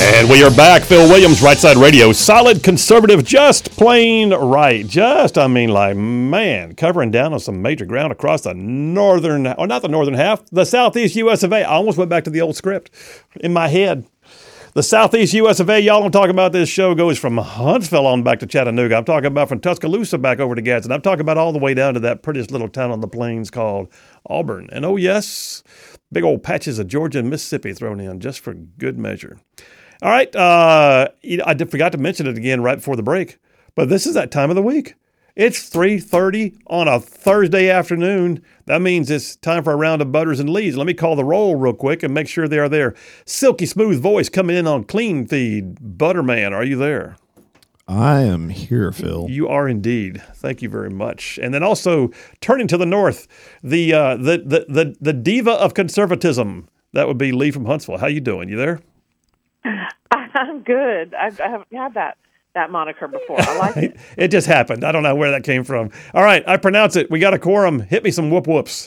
And we are back. Phil Williams, Right Side Radio. Solid conservative, just plain right. Covering down on some major ground across the northern, or not the northern half, the southeast U.S. of A. I almost went back to the old script in my head. The southeast U.S. of A. Y'all don't talk about this show goes from Huntsville on back to Chattanooga. I'm talking about from Tuscaloosa back over to Gadsden. I'm talking about all the way down to that prettiest little town on the plains called Auburn. And oh yes, big old patches of Georgia and Mississippi thrown in just for good measure. All right, I forgot to mention it again right before the break, but this is that time of the week. It's 3:30 on a Thursday afternoon. That means it's time for a round of Butters and Lees. Let me call the roll real quick and make sure they are there. Silky smooth voice coming in on clean feed. Butterman, are you there? I am here, Phil. You are indeed. Thank you very much. And then also turning to the north, the diva of conservatism. That would be Lee from Huntsville. How you doing? You there? I'm good. I haven't had that moniker before. I like it. It just happened. I don't know where that came from. All right, I pronounce it. We got a quorum. Hit me some whoop whoops.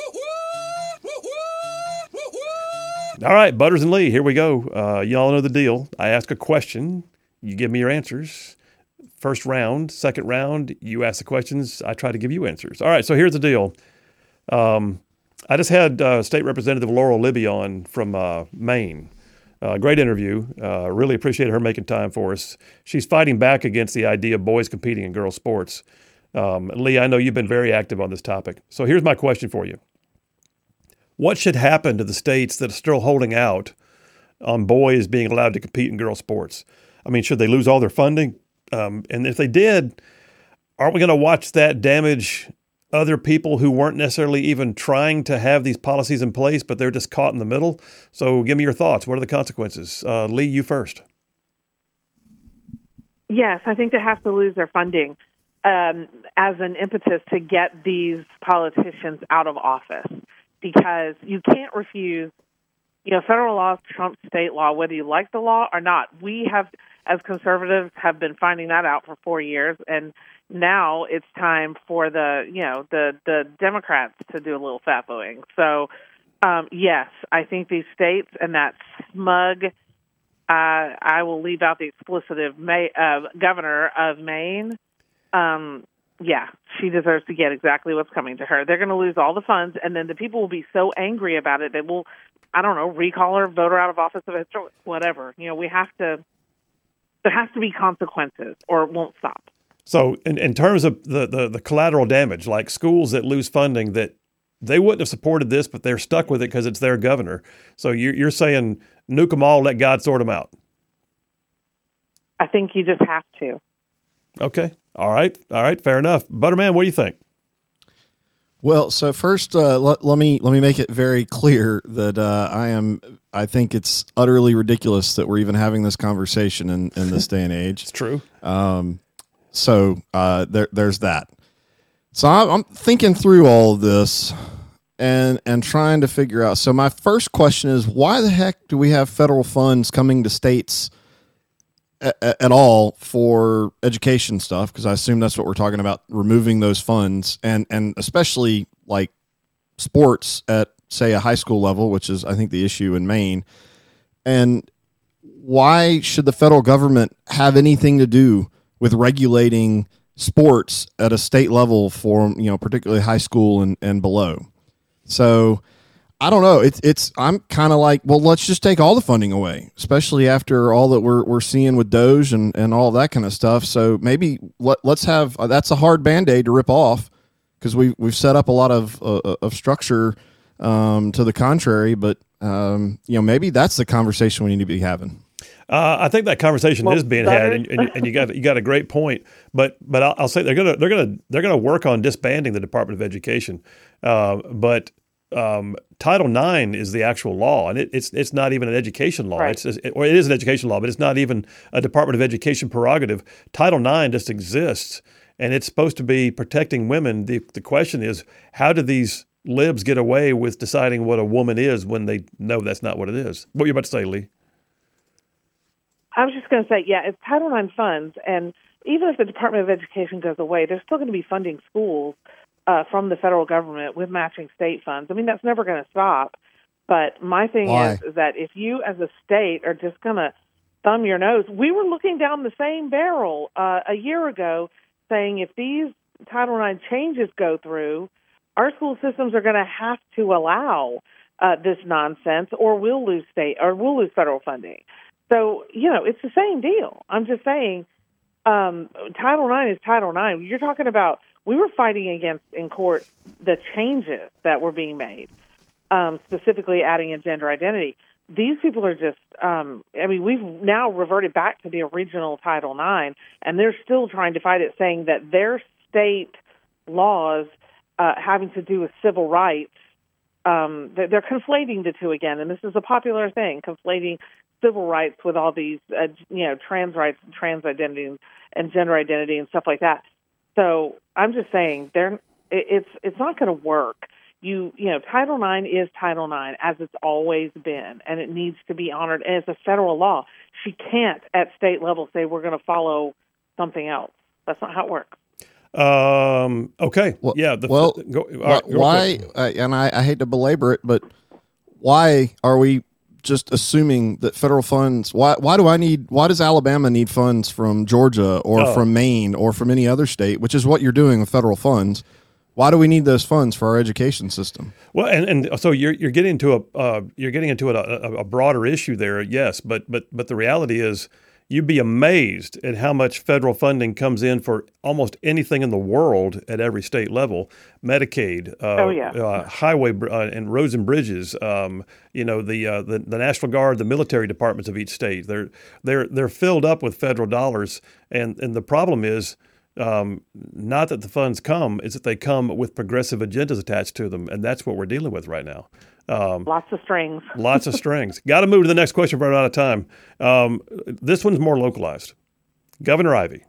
All right, Butters and Lee, here we go. You all know the deal. I ask a question. You give me your answers. First round, second round, you ask the questions. I try to give you answers. All right, so here's the deal. I just had State Representative Laurel Libby on from Maine. Great interview. Really appreciate her making time for us. She's fighting back against the idea of boys competing in girls' sports. Lee, I know you've been very active on this topic. So here's my question for you. What should happen to the states that are still holding out on boys being allowed to compete in girls' sports? I mean, should they lose all their funding? And if they did, aren't we going to watch that damage other people who weren't necessarily even trying to have these policies in place, but they're just caught in the middle? So give me your thoughts. What are the consequences? Lee, you first. Yes, I think they have to lose their funding as an impetus to get these politicians out of office, because you can't refuse, federal law trumps state law, whether you like the law or not. We have, as conservatives, have been finding that out for 4 years, and now it's time for the Democrats to do a little fat-booing. So, yes, I think these states and that smug, I will leave out the explicitive governor of Maine. Yeah, she deserves to get exactly what's coming to her. They're going to lose all the funds, and then the people will be so angry about it that will, recall her, vote her out of office, whatever. There has to be consequences, or it won't stop. So in terms of the collateral damage, like schools that lose funding, that they wouldn't have supported this, but they're stuck with it because it's their governor. So you're saying nuke them all, let God sort them out. I think you just have to. Okay. All right. Fair enough. Butterman, what do you think? Well, so first, let me make it very clear that I think it's utterly ridiculous that we're even having this conversation in this day and age. It's true. So there's that. So I'm thinking through all of this and trying to figure out. So my first question is, why the heck do we have federal funds coming to states at all for education stuff? Because I assume that's what we're talking about, removing those funds, and especially like sports at, say, a high school level, which is, I think, the issue in Maine. And why should the federal government have anything to do with regulating sports at a state level for, particularly high school and below? So I don't know. I'm kind of like, well, let's just take all the funding away, especially after all that we're seeing with Doge and all that kind of stuff. So maybe let's have, that's a hard Band-Aid to rip off, because we've set up a lot of structure to the contrary, but maybe that's the conversation we need to be having. I think that conversation is being had, and you got a great point. But I'll say they're gonna work on disbanding the Department of Education. But Title IX is the actual law, and it's not even an education law. Right. It is an education law, but it's not even a Department of Education prerogative. Title IX just exists, and it's supposed to be protecting women. The question is, how do these libs get away with deciding what a woman is when they know that's not what it is? What are you about to say, Lee? I was just going to say, it's Title IX funds, and even if the Department of Education goes away, there's still going to be funding schools from the federal government with matching state funds. I mean, that's never going to stop. But my thing is that if you as a state are just going to thumb your nose. We were looking down the same barrel a year ago, saying if these Title IX changes go through, our school systems are going to have to allow this nonsense, or we'll lose federal funding. So, it's the same deal. I'm just saying, Title IX is Title IX. You're talking about, we were fighting against in court the changes that were being made, specifically adding a gender identity. These people are just, we've now reverted back to the original Title IX, and they're still trying to fight it, saying that their state laws having to do with civil rights, they're conflating the two again, and this is a popular thing, conflating civil rights with all these, trans rights, trans identity, and gender identity, and stuff like that. So I'm just saying, it's not going to work. Title IX is Title IX, as it's always been, and it needs to be honored. And it's a federal law. She can't, at state level, say we're going to follow something else. That's not how it works. Okay. Well, yeah. Why? And I hate to belabor it, but why are we just assuming that federal funds? Why does Alabama need funds from Georgia or from Maine or from any other state, which is what you're doing with federal funds? Why do we need those funds for our education system? Well, and so you're getting into a broader issue there, yes, but the reality is, you'd be amazed at how much federal funding comes in for almost anything in the world at every state level. Medicaid, highway and roads and bridges. The National Guard, the military departments of each state. They're filled up with federal dollars, and the problem is, not that the funds come, it's that they come with progressive agendas attached to them, and that's what we're dealing with right now. Lots of strings. Lots of strings. Got to move to the next question. We're out of time. This one's more localized. Governor Ivey.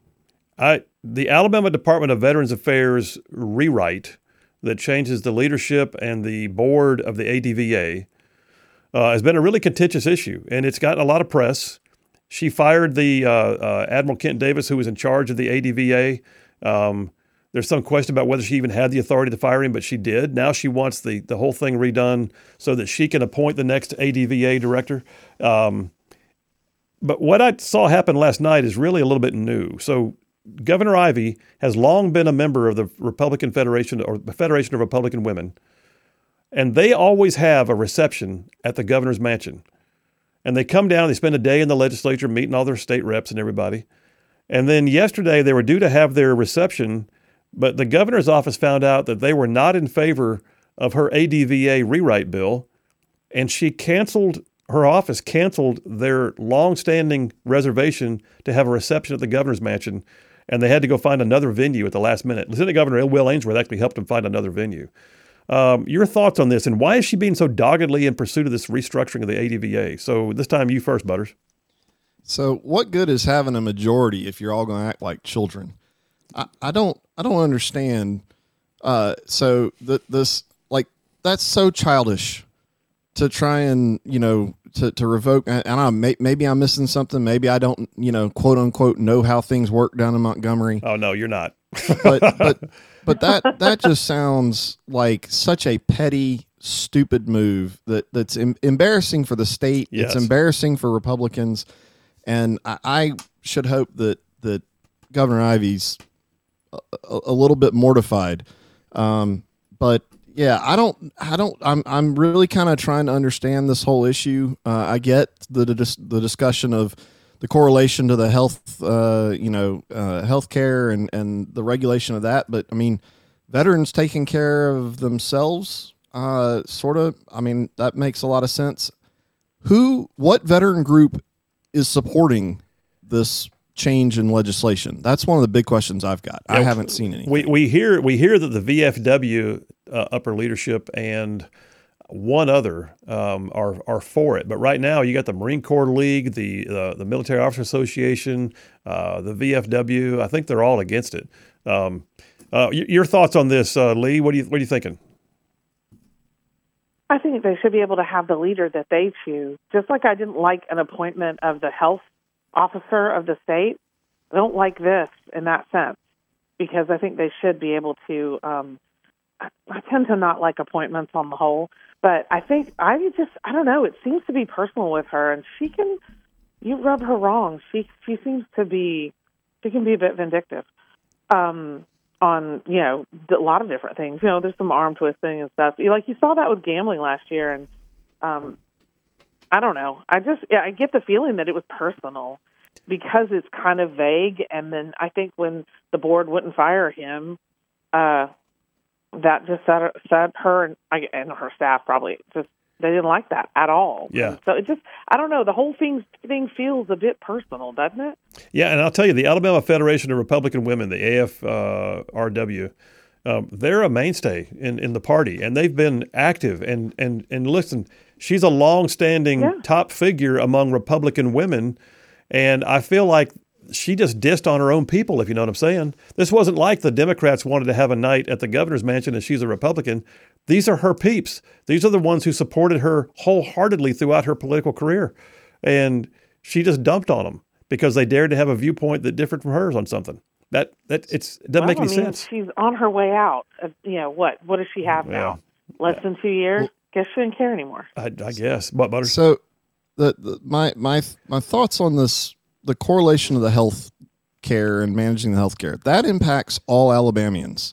The Alabama Department of Veterans Affairs rewrite that changes the leadership and the board of the ADVA has been a really contentious issue, and it's gotten a lot of press. She fired the Admiral Kent Davis, who was in charge of the ADVA. There's some question about whether she even had the authority to fire him, but she did. Now she wants the whole thing redone so that she can appoint the next ADVA director. But what I saw happen last night is really a little bit new. So Governor Ivey has long been a member of the Republican Federation, or the Federation of Republican Women, and they always have a reception at the governor's mansion. And they come down, they spend a day in the legislature meeting all their state reps and everybody. And then yesterday they were due to have their reception, but the governor's office found out that they were not in favor of her ADVA rewrite bill, and her office canceled their longstanding reservation to have a reception at the governor's mansion, and they had to go find another venue at the last minute. Lieutenant Governor Will Ainsworth actually helped them find another venue. Your thoughts on this, and why is she being so doggedly in pursuit of this restructuring of the ADVA? So this time you first, Butters. So what good is having a majority if you're all going to act like children? I don't understand. That's so childish to try and, to revoke. And maybe I'm missing something. Maybe I don't, quote unquote, know how things work down in Montgomery. Oh no, you're not. But that just sounds like such a petty, stupid move that's embarrassing for the state. Yes. It's embarrassing for Republicans. And I should hope that Governor Ivey's a little bit mortified. But yeah, I'm really kind of trying to understand this whole issue. I get the discussion of the correlation to the health care and the regulation of that. But I mean, veterans taking care of themselves, that makes a lot of sense. What veteran group is supporting this change in legislation? That's one of the big questions I've got. I haven't seen any. We hear that the VFW upper leadership and one other are for it, but right now you got the Marine Corps League, the Military Officers Association, the VFW. I think they're all against it. Your thoughts on this, Lee? What are you thinking? I think they should be able to have the leader that they choose. Just like I didn't like an appointment of the health officer of the state, I don't like this in that sense, because I think they should be able to. I tend to not like appointments on the whole, but I think I don't know. It seems to be personal with her, and she can, you rub her wrong. She seems to be, she can be a bit vindictive on, a lot of different things. There's some arm twisting and stuff. You saw that with gambling last year, and I don't know. I get the feeling that it was personal because it's kind of vague. And then I think when the board wouldn't fire him, that just set her and her staff probably just, they didn't like that at all. Yeah. And so it just, I don't know, the whole thing feels a bit personal, doesn't it? Yeah, and I'll tell you, the Alabama Federation of Republican Women, the AFRW, they're a mainstay in the party, and they've been active. And listen, she's a long-standing top figure among Republican women, and I feel like she just dissed on her own people, if you know what I'm saying. This wasn't like the Democrats wanted to have a night at the governor's mansion and she's a Republican. These are her peeps. These are the ones who supported her wholeheartedly throughout her political career. And she just dumped on them because they dared to have a viewpoint that differed from hers on something. It doesn't make any sense. She's on her way out. What does she have now? Less than 2 years? Well, guess she didn't care anymore. I guess. What, Butters? So my thoughts on this, the correlation of the health care and managing the health care, that impacts all Alabamians.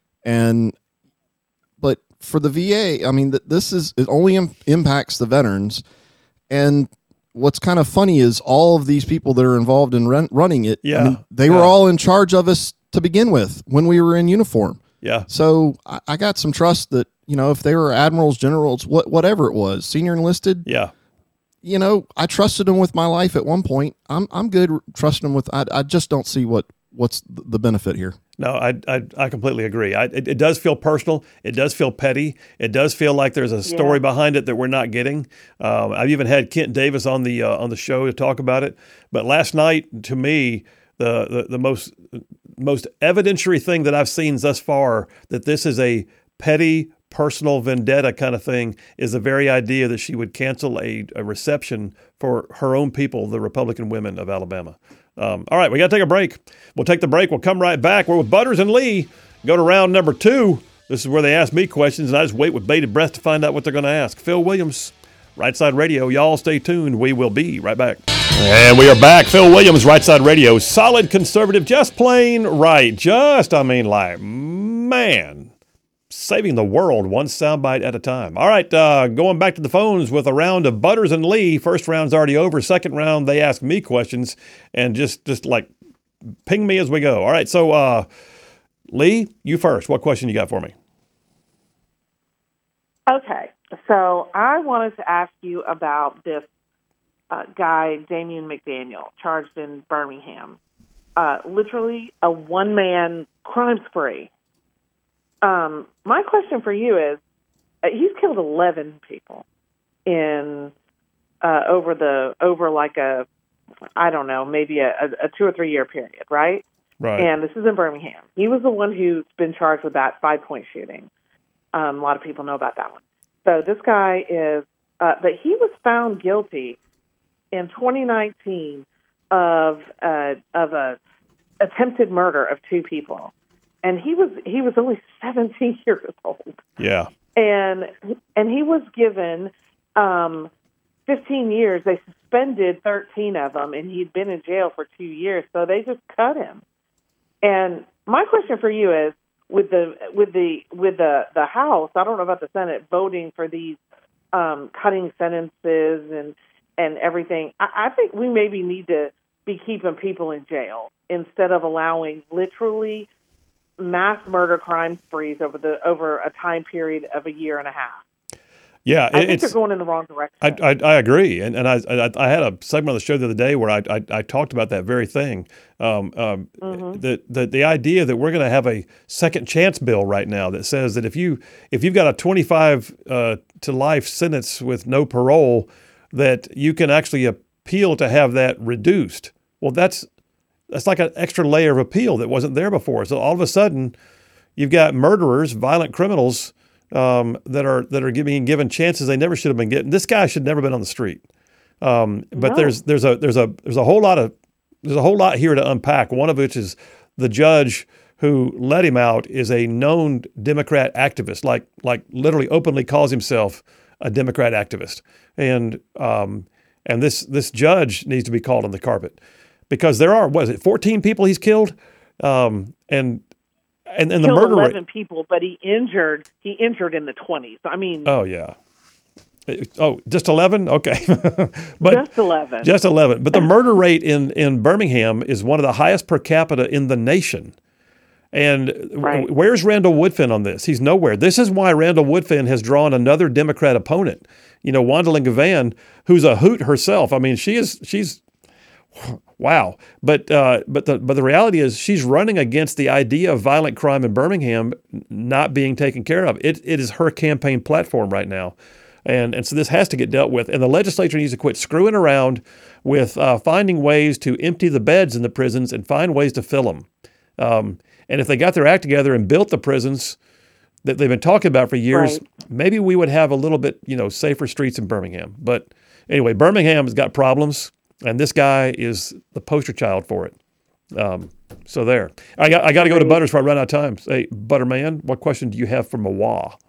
But for the VA, I mean, it only impacts the veterans. And what's kind of funny is all of these people that are involved in running it, they were all in charge of us to begin with when we were in uniform. Yeah. So I got some trust that, if they were admirals, generals, whatever it was, senior enlisted. Yeah. I trusted them with my life at one point. I'm good trusting them with. I just don't see what's the benefit here. No, I completely agree. It does feel personal. It does feel petty. It does feel like there's a story behind it that we're not getting. I've even had Kent Davis on the show to talk about it. But last night, to me, the most evidentiary thing that I've seen thus far that this is a petty, personal vendetta kind of thing is the very idea that she would cancel a reception for her own people, the Republican women of Alabama. All right, we got to take a break. We'll take the break. We'll come right back. We're with Butters and Lee. Go to round number 2. This is where they ask me questions, and I just wait with bated breath to find out what they're going to ask. Phil Williams, Right Side Radio. Y'all stay tuned. We will be right back. And we are back. Phil Williams, Right Side Radio. Solid conservative, just plain right. Man. Saving the world one soundbite at a time. All right, going back to the phones with a round of Butters and Lee. First round's already over. Second round, they ask me questions and just like ping me as we go. All right, so Lee, you first. What question you got for me? Okay, so I wanted to ask you about this guy, Damian McDaniel, charged in Birmingham. Literally a one-man crime spree. My question for you is, he's killed 11 people in over like a, I don't know, maybe a 2 or 3 year period, right? Right. And this is in Birmingham. He was the one who's been charged with that 5-point shooting. A lot of people know about that one. So this guy is, but he was found guilty in 2019 of a attempted murder of 2 people. And he was only 17 years old. Yeah. And he was given 15 years. They suspended 13 of them, and he'd been in jail for 2 years. So they just cut him. And my question for you is, with the House, I don't know about the Senate, voting for these cutting sentences and everything, I think we maybe need to be keeping people in jail instead of allowing literally mass murder crime sprees over a time period of a year and a half. Yeah, I think they're going in the wrong direction. I agree, and I had a segment on the show the other day where I talked about that very thing. The idea that we're going to have a second chance bill right now that says that if you've got a 25 to life sentence with no parole, that you can actually appeal to have that reduced. Well, that's like an extra layer of appeal that wasn't there before. So all of a sudden, you've got murderers, violent criminals that are being given chances they never should have been getting. This guy should never been on the street. But no. there's a whole lot here to unpack. One of which is the judge who let him out is a known Democrat activist, like literally openly calls himself a Democrat activist, and And this judge needs to be called on the carpet because there are, 14 people he's killed? And the killed murder 11 rate. people, but he injured in the 20s. I mean, Oh, yeah. Oh, just 11? Okay. But just 11. Just 11. But the murder rate in Birmingham is one of the highest per capita in the nation. And Right. where's Randall Woodfin on this? He's nowhere. This is why Randall Woodfin has drawn another Democrat opponent. Wanda Gavan, who's a hoot herself. I mean, she's wow. But the reality is she's running against the idea of violent crime in Birmingham not being taken care of. It is her campaign platform right now. And so this has to get dealt with. And the legislature needs to quit screwing around with finding ways to empty the beds in the prisons and find ways to fill them. And if they got their act together and built the prisons that they've been talking about for years, Right. maybe we would have a little bit, safer streets in Birmingham. But anyway, Birmingham has got problems, and this guy is the poster child for it. So there. I got to go to Butters before I run out of time. Hey, Butterman, what question do you have for Mawa?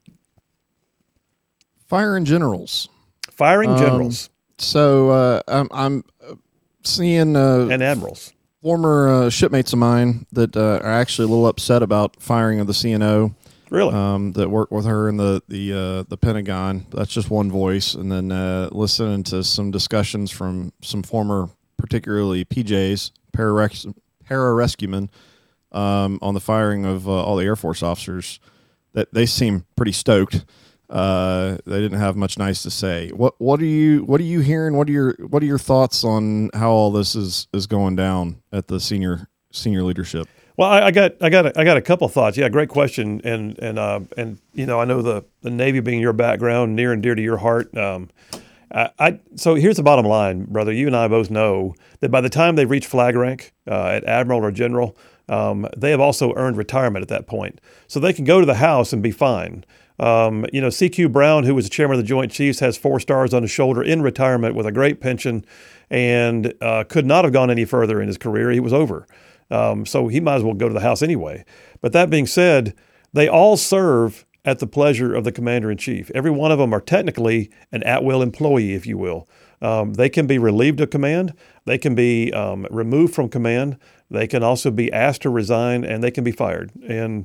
Firing generals. Firing generals So I'm seeing and admirals. former shipmates of mine that are actually a little upset about firing of the CNO. Really? That work with her in the Pentagon. That's just one voice, and then listening to some discussions from some former, particularly PJs, pararescuemen, on the firing of all the Air Force officers. That they seem pretty stoked. They didn't have much nice to say. What are you hearing? What are your thoughts on how all this is going down at the senior leadership? Well, I got a couple thoughts. Yeah, great question. And I know the Navy being your background, near and dear to your heart. So here's the bottom line, brother. You and I both know that by the time they reach flag rank at admiral or general, they have also earned retirement at that point. So they can go to the House and be fine. C.Q. Brown, who was the chairman of the Joint Chiefs, has 4 stars on his shoulder in retirement with a great pension and could not have gone any further in his career. He was over. So he might as well go to the House anyway. But that being said, they all serve at the pleasure of the commander-in-chief. Every one of them are technically an at-will employee, if you will. They can be relieved of command. They can be removed from command. They can also be asked to resign, and they can be fired. And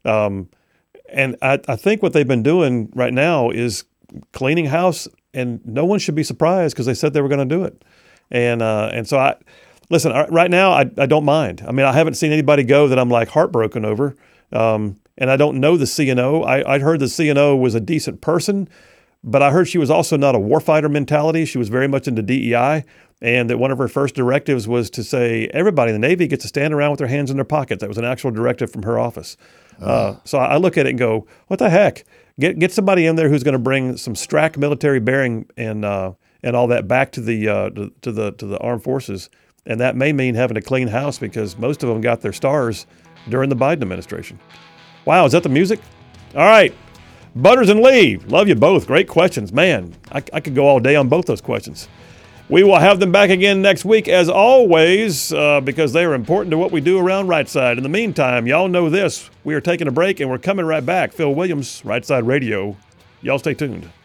I think what they've been doing right now is cleaning house, and no one should be surprised because they said they were going to do it. And so listen, right now, I don't mind. I mean, I haven't seen anybody go that I'm like heartbroken over. And I don't know the CNO. I'd heard the CNO was a decent person, but I heard she was also not a warfighter mentality. She was very much into DEI, and that one of her first directives was to say everybody in the Navy gets to stand around with their hands in their pockets. That was an actual directive from her office. So I look at it and go, what the heck? Get somebody in there who's going to bring some STRAC military bearing and all that back to the armed forces. And that may mean having a clean house because most of them got their stars during the Biden administration. Wow, is that the music? All right. Butters and Lee, love you both. Great questions. Man, I could go all day on both those questions. We will have them back again next week, as always, because they are important to what we do around Right Side. In the meantime, y'all know this. We are taking a break, and we're coming right back. Phil Williams, Right Side Radio. Y'all stay tuned.